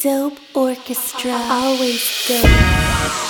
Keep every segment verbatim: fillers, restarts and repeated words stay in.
Dope orchestra, always dope.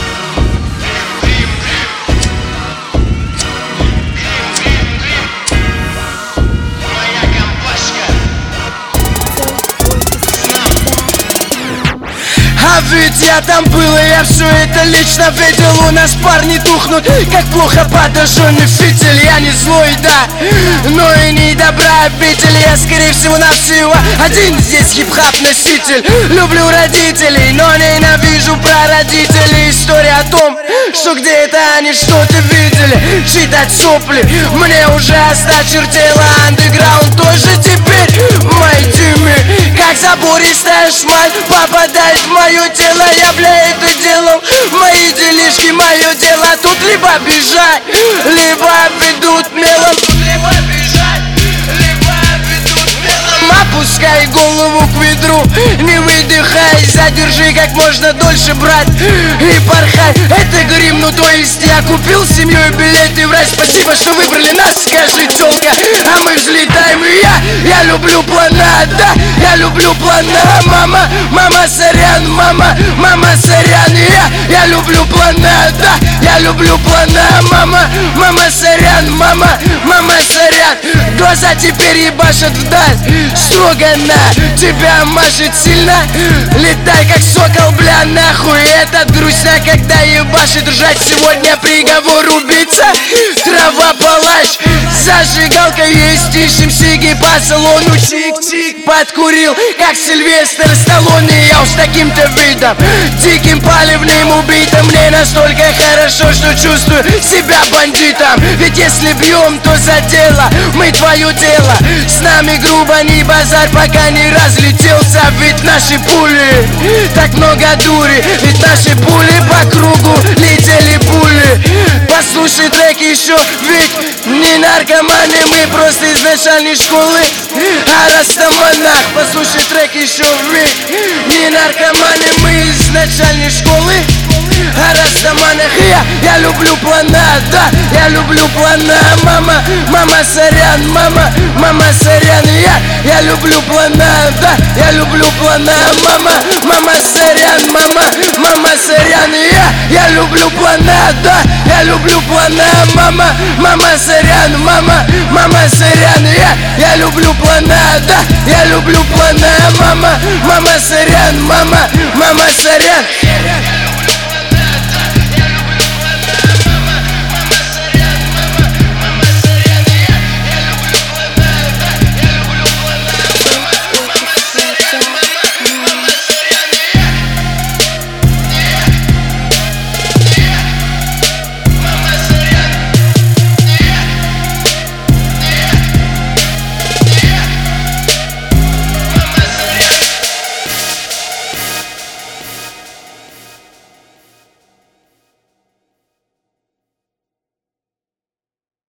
А ведь я там был, и я все это лично видел. У нас парни тухнут, как плохо подожженный фитиль. Я не злой, да, но и не добра обитель. Я, скорее всего, навсего один здесь хип-хап носитель. Люблю родителей, но ненавижу прародителей. История о том, что где-то они что-то видели. Читать сопли мне уже осточертело. Андеграунд тоже теперь мои тимы. Как забористая шмаль попадает в мое тело. Я, бля, это делал, мои делишки, мое дело. Тут либо бежать, либо ведут мелом. Тут либо бежать, либо ведут мелом. Опускай голову к ведру, не выдыхай. Задержи как можно дольше, брат, и порхай. Это грим, ну то есть я купил семью билеты в рай. Спасибо, что выбрали нас, скажи, тёлка. А мы взлетаем, и я, я люблю плана, да, я люблю плана. Мама, мама, сорян, мама, мама, сорян. Я, я люблю плана, да, я люблю плана. Мама, мама, сорян, мама, мама, сорян. Глаза теперь ебашат вдаль, строго на тебя машет сильно. Летай как сокол, бля, нахуй. Этот грустно, когда ебашит ржать. Сегодня приговор убийца, трава палач. Зажигалка есть, ищем сиги по салону. Чик-чик, подкурил, как Сильвестр Сталлоне. Я уж таким-то видом, диким палевным убитым. Мне настолько хорошо, что чувствую себя бандитом. Ведь если бьем, то за дело, мы твое дело. С нами грубо не базарь, пока не разлетелся. Ведь наши пули, так много дури. Ведь наши пули по кругу летели пули. Послушай трек еще, ведь не наркоманы. Мы просто из начальной школы, а растаманах. Послушай трек еще, ведь не наркоманы. Мы из начальной школы, а растаманах. Я, я люблю плана, да, я люблю плана. Мама, мама, сорян, мама, мама, сорян. Я, я люблю плана, да, я люблю плана. Мама, мама, сорян, мама, мама, сорян. Я, я люблю плана, да, я люблю плана. Мама, мама, сорян, мама, мама, сорян. Я, я люблю плана, да, я люблю плана. Мама, мама, сорян, мама, мама, сорян.